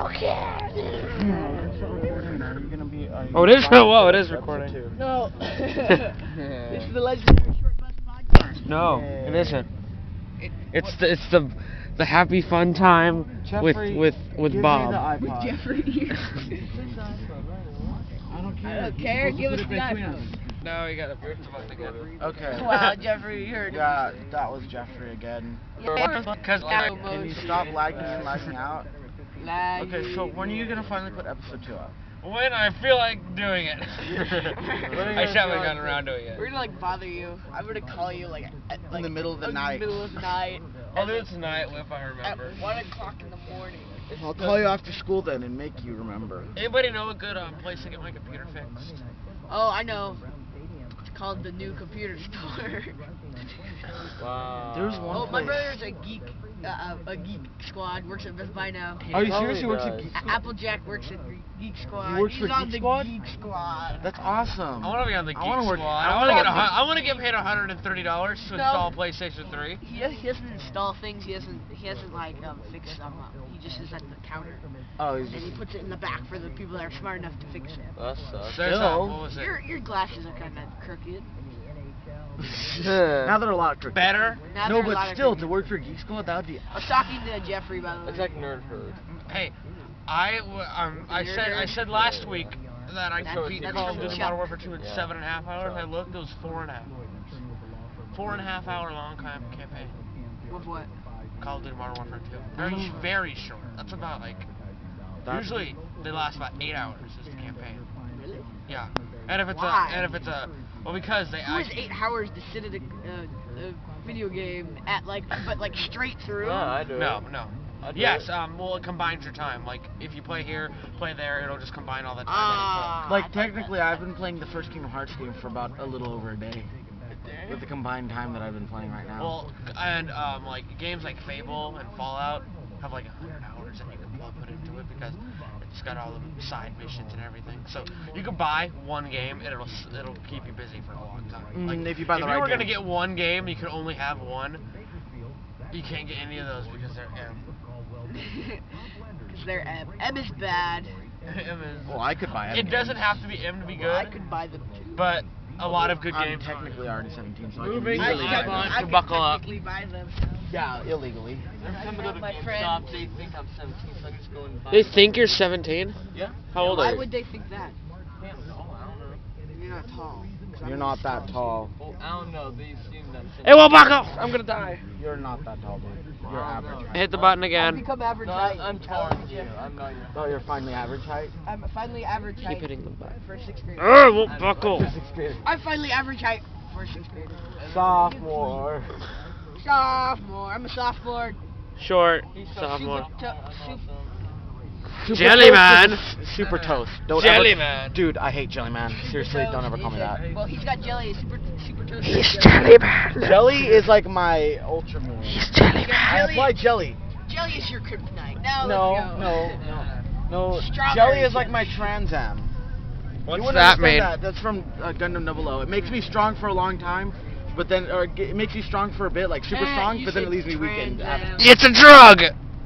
Oh, it is. Whoa, it is recording. No. This is the legendary Short Bus Podcast. No, it isn't. It's the happy fun time with Bob. With Jeffrey here. I don't I don't care. Give us the iPhone. No, you got a birth about again. Okay. Wow, Jeffrey, you heard it. Yeah, that was Jeffrey again. Because Can you stop lagging and lagging out? Lag. Okay, so when are you gonna finally put episode 2 up? when I feel like doing it. I just haven't gotten around to it yet. We're gonna like bother you. I'm gonna call you like at In the middle of the night. Middle of the night. I'll do it tonight if I remember. At 1 o'clock in the morning. I'll call you after school then and make you remember. Anybody know a good place to get my computer fixed? Oh, I know. It's called the New Computer Store. Wow. There's one Oh, my place. brother's a geek squad. Works at Best Buy now. Are you serious? He works at Geek Squad? Applejack works at Geek Squad. He works He's for on Geek the Squad? Geek Squad. That's awesome. I want to be on the Geek I wanna Squad. work- I want to get paid $130 to No. install PlayStation 3. He doesn't install things. He hasn't like fixed them up. He just is at the counter Oh, he's and just. he puts it in the back for the people that are smart enough to fix it. That sucks. So there's Still. what was it? Your glasses are kind of crooked. Now they're a lot crooked. Better? Now No, they're a but lot still, crooked. to work for Geek Squad, that would be. I was talking to Jeffrey by the way. It's like nerd herd. Hey, I said last week that I That's- beat that's Call of from Duty the Modern shop. Warfare 2 in Yeah. 7.5 hours. I looked, it was 4.5 hours. 4.5 hour long campaign. With what? Call of Duty Modern Warfare 2. Very, very short. That's about like. That's- Usually they last about 8 hours. Is the campaign. Really? Yeah. And if it's Why? well, because they Who has actually. 8 hours to sit at a video game at like straight through? No, I do. No. I do Yes, it. well, it combines your time. Like, if you play here, play there, it'll just combine all the time. Ah. Like, technically, I've been playing the first Kingdom Hearts game for about a little over a day. With the combined time that I've been playing right now. Well, and like games like Fable and Fallout have like 100 hours that you can put into it because it's got all the side missions and everything. So you can buy one game and it'll keep you busy for a long time. Like, if you buy the if right you were game. gonna get one game, you can only have one. You can't get any of those because they're M. Because they're M. M is bad. M is. Well, I could buy it. It doesn't have to be M to be Well, I good, could buy them too. but a lot of good I'm games. technically already 17, so Moving I can on. legally buy them. I I can buckle up. technically buy them. Yeah, illegally. Every time I go to My GameStop, friend- they think I'm 17, so I can just go and buy They them. think you're 17? Yeah. How old Why are you? would they think that? I don't know. You're not tall. 'Cause I'm You're not that tall. Well, I don't know. They assume that I'm 17. Hey, well, back up! I'm gonna die. You're not that tall, dude. You're I don't average know. height. Hit the button I've again. become average No, height. I'm taller than you. I'm not your. Oh, you're finally average height? I'm finally average height. Keep hitting the button. For 6th grade. Oh, well, buckle. Sixth grade. I'm finally average height for 6th grade. Sophomore. Sophomore. I'm a sophomore. Short. He's so Sophomore. Super Jelly toast man. is super toast. Don't Jelly ever, man. Dude, I hate jelly man. Seriously, Toast don't ever call me is that. a- Well, he's got jelly. Super toast. jelly man. Jelly is like my ultra moon. He's jelly man. I Jelly- apply jelly. Jelly is your kryptonite. Now No, let's go. no. Strawberry Jelly is like jelly. my Trans Am. What's You wouldn't that understand mean? that. That's from Gundam 00. It makes me strong for a long time, but then it makes me strong for a bit, like super strong, You but then it said leaves me weakened. Trans Am. It's a drug.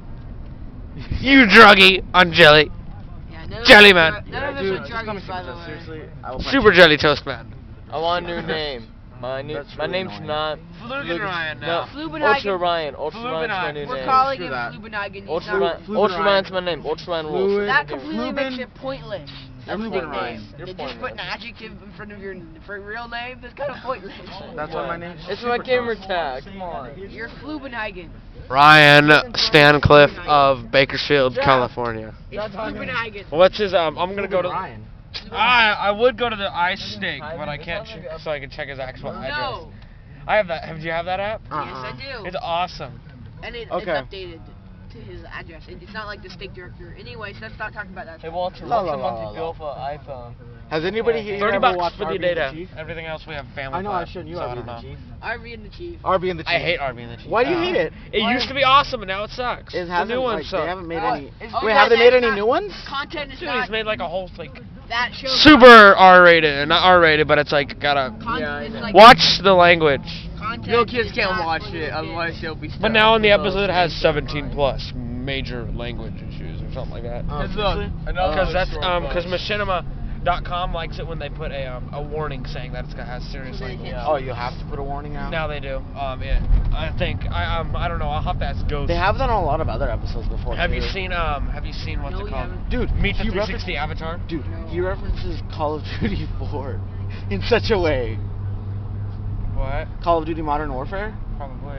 You druggy on jelly. Yeah, none of Jelly us man. are- None of us Dude, are just call me druggies, by Super the Toast, way. seriously. I will punch Super you. jelly toast man. I want a new name. My That's my really name's annoying. not. Flugen Ryan No, now. Flubenhagen. Ultra Ryan. Ultra Ryan's my Flubenhagen. new We're name. calling Screw him that. Flubenhagen. He's Ultra not- Ryan. Fluben Ultra Ryan. Ryan's my name. Ultra Ryan rules. Fluid- That completely Fluben- makes it pointless. That's Fluben a nickname. Ryan. You're They just put an pointless. adjective in front of your real name. That's kind of pointless. That's why my name's It's my Super gamer Toast. tag. Come on. You're Flubenhagen. Ryan Stancliffe of Bakersfield, California. It's Flubenhagen. What's his I'm gonna go to. Ryan. I would go to the Ice Steak, but I can't so I can check his actual address. No. I have that. Do you have that app? Yes, I do. It's awesome. And it's Okay. updated to his address. It's not like the steak director. Anyway, so let's not talk about that. Hey Walter, La, what's la, a la, monthly la, bill for an iPhone? Has anybody here 30 ever bucks watched for the RB and data. Chief? Everything else we have family. I know, I plan, shouldn't. You so I RB don't and the know. Chief. RV and the Chief. RB and the Chief. I hate RB and the Chief. Why do you hate it? It used to be awesome, and now it sucks. It The hasn't. new Like, ones they suck. haven't made Oh, any. it's- Wait, oh, have they yeah, made that's any not- new ones? Content is Dude, not he's made like a whole like that show. super R-rated, not R-rated, but it's like gotta It's like watch the language. content Little kids is can't not watch for it, the otherwise kids. they'll be. But now in the episode it has 17 plus. major language issues or something like that. Because Because machinima.com likes it when they put a warning saying that it has serious language. Yeah. Oh, you have to put a warning out? Now they do. I think I don't know. I'll have to ask Ghost. They have that on a lot of other episodes before. Have you too. seen what's No, it we called? haven't. Dude, Meet the he 360 Avatar. Dude, No. he references Call of Duty 4 in such a way. What? Call of Duty Modern Warfare? Probably.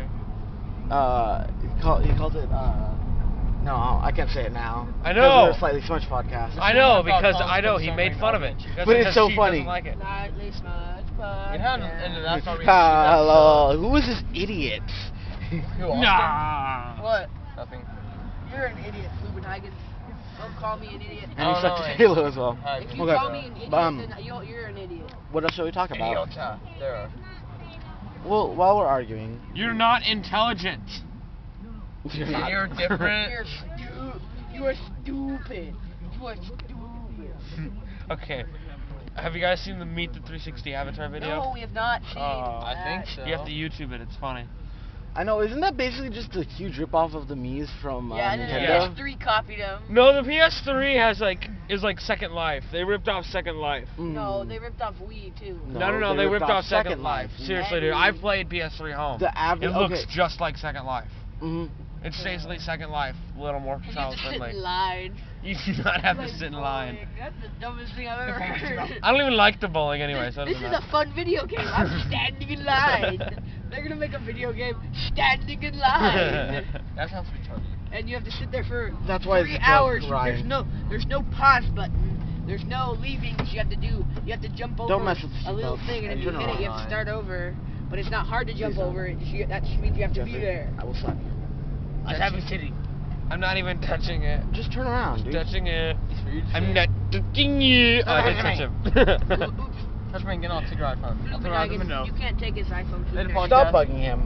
He called it, no, I can't say it now. I 'Cause know. we're a Slightly Smudge podcast. I know I thought because Tom's I know been he so made many fun of it. knowledge. That's But it's because so she funny. doesn't like it. Slightly smudge, but You know, and that's not really. Hello, who is this idiot? Who, Austin? Nah. What? Nothing. You're an idiot, Lubenhagen. Don't call me an idiot. And he Oh, sucks no, at Halo as well. Hi. If you Okay. call me an idiot, then you're an idiot. What else shall we talk about? Idiota. There. Well, while we're arguing, You're not intelligent. you're not. You're different. You are stupid. You are stupid. Okay. Have you guys seen the Meet the 360 Avatar video? No, we have not seen I that. think so. You have to YouTube it. It's funny. I know, isn't that basically just a huge ripoff of the Mii's from Yeah, and then Nintendo? the PS3 copied them. No, the PS3 is like Second Life. They ripped off Second Life. No, they ripped off Wii too. No, they ripped off Second Life. Seriously, dude. And- I've played PS3 home. The average. It looks just like Second Life. Mhm. It's basically Second Life, a little more You have child to sit friendly. in line. You do not have to Like sit in bowling. line. That's the dumbest thing I've ever heard. I don't even like the bowling anyway, so it This doesn't is a matter. fun video game. I'm standing in line. They're gonna make a video game standing in line, That sounds retarded. and you have to sit there for That's why it's 3 a joke, hours. Ryan. There's no pause button. There's no leaving. You have to do. You have to jump over Don't mess with the a little seatbelt. thing, and if you Turn hit it, you have around. to start over. But it's not hard to jump Please don't. over it. That just means you have to be Jeffrey, there. I will slap you. I have a city. I'm not even touching it. Just turn around, dude. Touching it. It's for you to I'm say. not touching you. Oh, I did touch him. Touch me again, I'll take your iPhone. I'll throw it out the window. You can't take his iPhone. Let it Flubenhagen. fall Stop bugging him.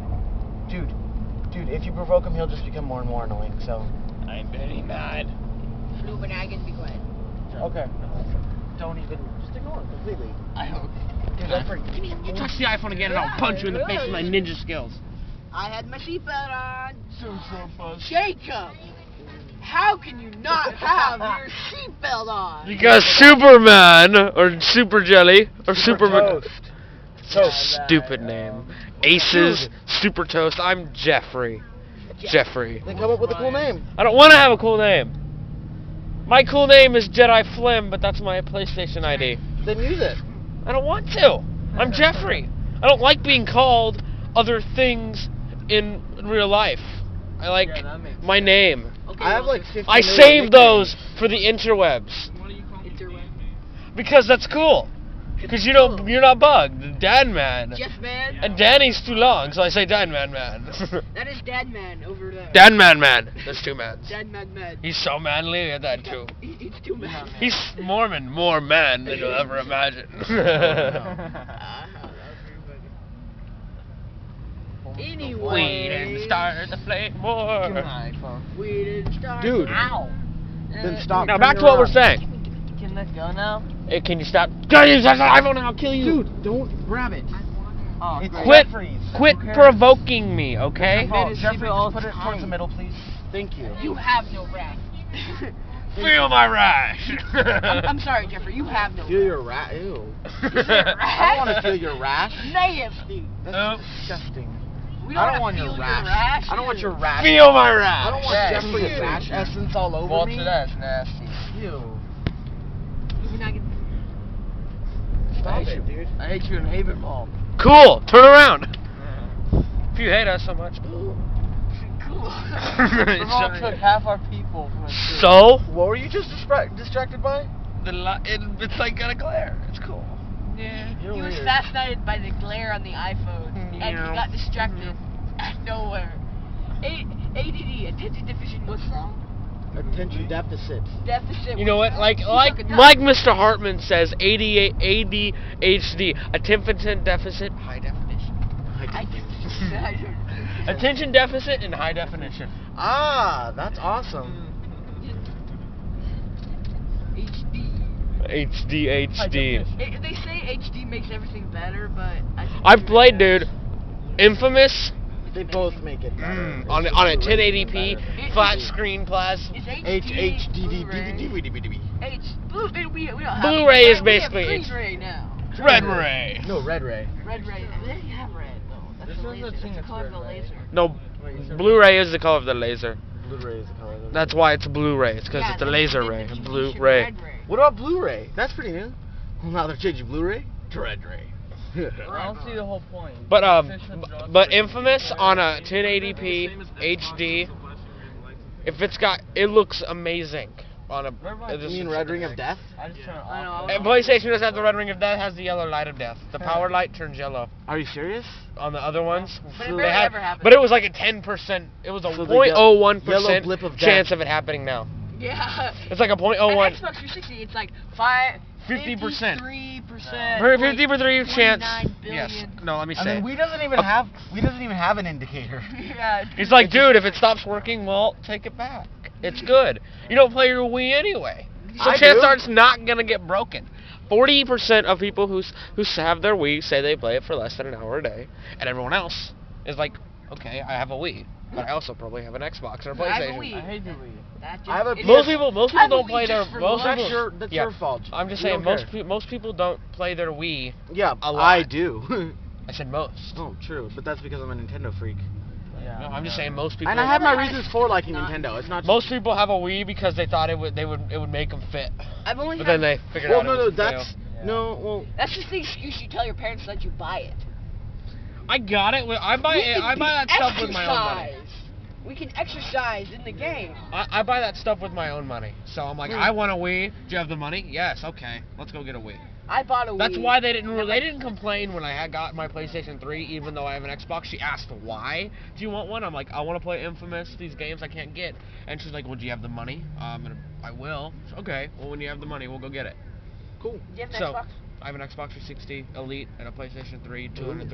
Dude, if you provoke him, he'll just become more and more annoying, so. I'm very mad. Flubenhagen, be quiet. Okay. Don't even. Just ignore him completely. I hope. Dude, Jeffrey. You touch the iPhone again and I'll punch you in the face with my ninja skills. I had my seatbelt on. So fun. Jacob, how can you not have your seatbelt on? Because Superman, or Super Jelly, or Toast. Stupid name. Aces, Super Toast. I'm Jeffrey. Jeffrey. Then come up with a cool name. I don't want to have a cool name. My cool name is Jedi Flim, but that's my PlayStation ID. Then use it. I don't want to. I'm Jeffrey. I don't like being called other things in real life. I like Yeah, that makes my name. Okay, I have well, like 50 I million saved those nicknames. for the interwebs interweb. because that's cool. Because you're not bugged. Dan Man. Jeff Man. And Danny's too long, so I say Dan Man. That is Dad Man over there. Dan Man. There's two mans. Dad Man. He's so manly at that too. He's too mad. He's more man than you'll ever imagine. Anyway. We didn't start the flame war. Give me my iPhone. We didn't start. Dude. Ow. Then stop. Now Turn back to what we're around. saying. Can that go now? Hey, can you stop? Can you touch the iPhone and I'll kill you? Dude, don't grab it. Oh, It's great. Quit, Jeffrey's. quit Who cares? provoking me, okay? Oh, Jeffrey, just put it towards the middle, please. Thank you. You have no wrath. Feel my rash. I'm sorry, Jeffrey. You have no Feel your rash. Ew. wrath. I don't want to feel your rash. Nasty. That's Nope. disgusting. We I don't don't want feel your rash. I don't want your rash. Feel my rash. I don't want Yeah, Jeffrey's ew. rash essence all over Walter, me. that's nasty. Ew. You're not gonna- Stop it, dude. I hate you and Havenball. Cool. Turn around. If you hate us so much. Cool. Havenball took half our people from us. too. So? What were you just distracted by? It's like got a glare. It's cool. Yeah. You're He was weird. fascinated by the glare on the iPhone, and he Yeah. got distracted out of nowhere. ADD, attention deficit. What's wrong? Attention deficit. Deficit. You know what? what's wrong? Like He took a Mike nap. Mr. Hartman says, ADHD, attention deficit, high definition. I don't. Attention deficit and high definition. Ah, that's awesome. HD. HD. They say HD makes everything better, but I think I've you're played, right. dude. Infamous. They both make it better. On a 1080p flat screen plus. It's HDD. We don't have Blu-ray is we basically- have Blu-ray now. Red Ray. No, Red Ray. Red Ray. They have red though. That's This the is the laser. thing It's the that's color of the red, right? laser. No, Blu-ray is the color of the laser. Blu-ray is the color. Of the That's why it's Blu-ray. It's because Yeah, it's a they- laser they- ray. they A should Blu-ray. Red Ray. What about Blu-ray? That's pretty new. Well, now they're changing Blu-ray to Red Ray. I don't see the whole point. But Official drugs but are- Infamous on a 1080p HD, if it's got, it looks amazing on a. You mean Red Ring of Death? I just turn it I know, off. And PlayStation doesn't have the red ring of death, has the yellow light of death. The power light turns yellow. Are you serious? On the other ones, But it So they barely had, ever happens. but it was like a 10%. It was a So the 0.01% yellow blip of chance death. of it happening now. Yeah. It's like a On 0.01. Xbox 360, it's like 50%. 53%. 50% chance. 29 Yes. billion. No, let me I say. mean, we doesn't even have an indicator. Yeah. It's like, dude, if it stops working, well, take it back. It's good. You don't play your Wii anyway. So I chances do. are it's not gonna get broken. 40% of people who have their Wii say they play it for less than an hour a day, and everyone else is like, okay, I have a Wii, but I also probably have an Xbox or a I have a PlayStation. Wii. I hate the Wii. That just, I have a it Most is- people I have a don't Wii play their just for most fun. people. That's Yeah. your fault. I'm just We saying don't care. most people don't play their Wii. Yeah, a lot. I do. I said most. Oh, true, but that's because I'm a Nintendo freak. Yeah. No, I'm just saying most people. And I have my Never had- reasons for liking not- Nintendo. It's not just... Most people have a Wii because they thought it would make them fit, I've only but had, then they figured Well, out no, it no, was a that's... fail. Yeah. No, well... that's just the excuse you tell your parents to let you buy it. I got it. I buy We it. can I buy that stuff with my own money. exercise. We can exercise in the game. I buy that stuff with my own money. So I'm like, Hmm. I want a Wii. Do you have the money? Yes. Okay. Let's go get a Wii. I bought a Wii. That's why they didn't complain when I had got my PlayStation 3, even though I have an Xbox. She asked why. Do you want one? I'm like, I want to play Infamous. These games I can't get. And she's like, well, do you have the money? I will. So, okay. Well, when you have the money, we'll go get it. Cool. Do you have an So Xbox? I have an Xbox 360 Elite and a PlayStation 3,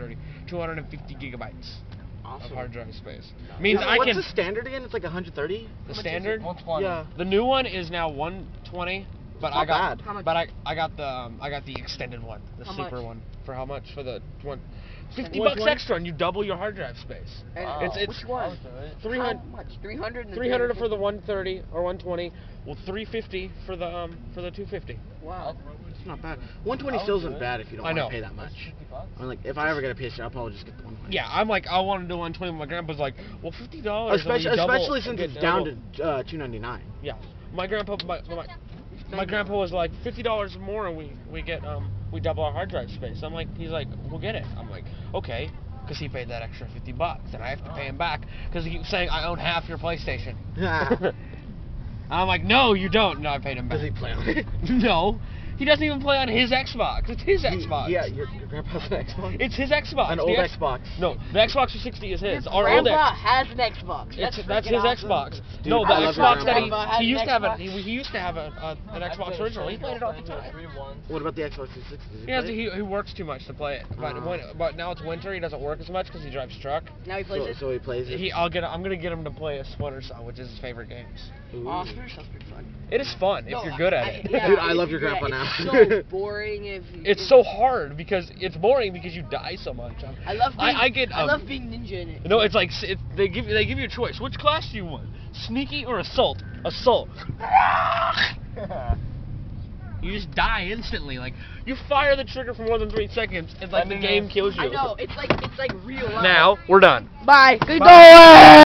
250 gigabytes of Awesome. hard drive space. Means Yeah, I what's can. the standard again? It's like 130? The standard. 120. Yeah. The new one is now 120, but Not I got bad. How much? but I got the extended one, the How super much? one. For how much? For the one, $50 120? extra, and you double your hard drive space. And Wow. It's which one? I'll do it. 300, How much? 300. and 300 for the 350? 130 or 120. Well, 350 for the 250. Wow. It's not bad. 120 still isn't bad if you don't I want know. to pay that much. $50. I mean, like, if I ever get a PS3, I'll probably just get the 120. Yeah, I'm like, I want to do 120. My grandpa's like, well, $50. Especially since it's down to $2.99. Yeah, my grandpa my grandpa was like $50 more, and we get we double our hard drive space. I'm like, he's like, we'll get it. I'm like, okay, because he paid that extra $50, and I have to pay him back because he keeps saying I own half your PlayStation. I'm like, no, you don't. No, I paid him back. Does he play on it? No, he doesn't even play on his Xbox. It's his Xbox. Yeah, your grandpa's an Xbox? It's his Xbox. An The old X- Xbox. No, the Xbox 360 is his. Your Our old grandpa X. has an Xbox. That's his freaking awesome. Xbox. Dude, No, the I love your Xbox that grandpa. Has he an used to have Xbox? he used to have an Xbox original. He played it all the time. What about the Xbox 360? Does He has play it? he works too much to play it. But now it's winter. He doesn't work as much because he drives truck. Now he plays So, it. so he plays it? I'm gonna get him to play a Splinter Cell, which is his favorite games. Ooh. Oh, Splinter Cell's pretty fun. It is fun if No, you're good at it. yeah, Dude, I love if your you're grandpa good now. at it. It's so boring if. It's so hard because it's boring because you die so much. I love. Being, I love being ninja in it. No, it's like they give you a choice. Which class do you want? Sneaky or assault? Assault. You just die instantly. Like you fire the trigger for more than 3 seconds, and like the game kills you. I know. It's like real life. Now we're done. Bye. Goodbye.